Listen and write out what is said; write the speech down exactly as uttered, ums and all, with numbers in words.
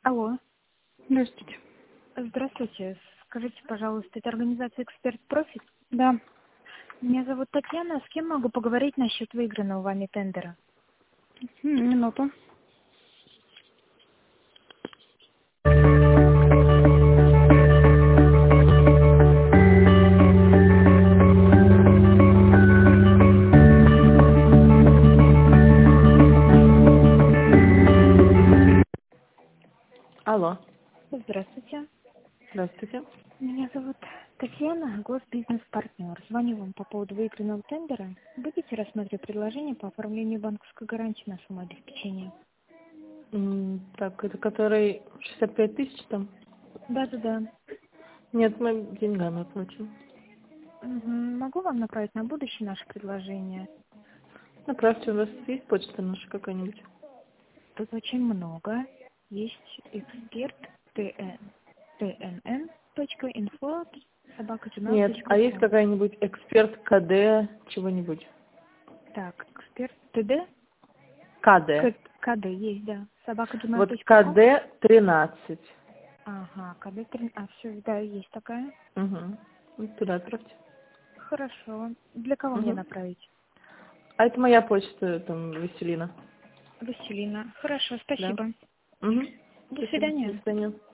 Алло. Здравствуйте. Здравствуйте. Скажите, пожалуйста, это организация «Эксперт Профит»? Да. Меня зовут Татьяна. С кем могу поговорить насчет выигранного вами тендера? М, Минуту. Алло. Здравствуйте. Здравствуйте. Меня зовут Татьяна, госбизнес-партнер. Звоню вам по поводу выигранного тендера. Будете рассматривать предложение по оформлению банковской гарантии на сумму обеспечения? М, Так, это который шестьдесят пять тысяч там? Да-да-да. Нет, мы деньгами оплачиваем. Мгм. Могу вам направить на будущее наше предложение? Направьте, у вас есть почта наша какая-нибудь? Тут очень много. Есть эксперт тнн точка инфо собака gmail Нет, точка а есть ком. какая-нибудь эксперт КД чего-нибудь? Так, эксперт тд КД. К- КД есть, да. собака gmail Вот точка ком. КД тринадцать. Ага, КД три. А, все, да, есть такая. Угу. Вот туда отправьте. Хорошо. Для кого мне Угу. направить? А это моя почта, там, Веселина. Василина. Хорошо, Да. спасибо. Угу. До Спасибо. До свидания. свидания.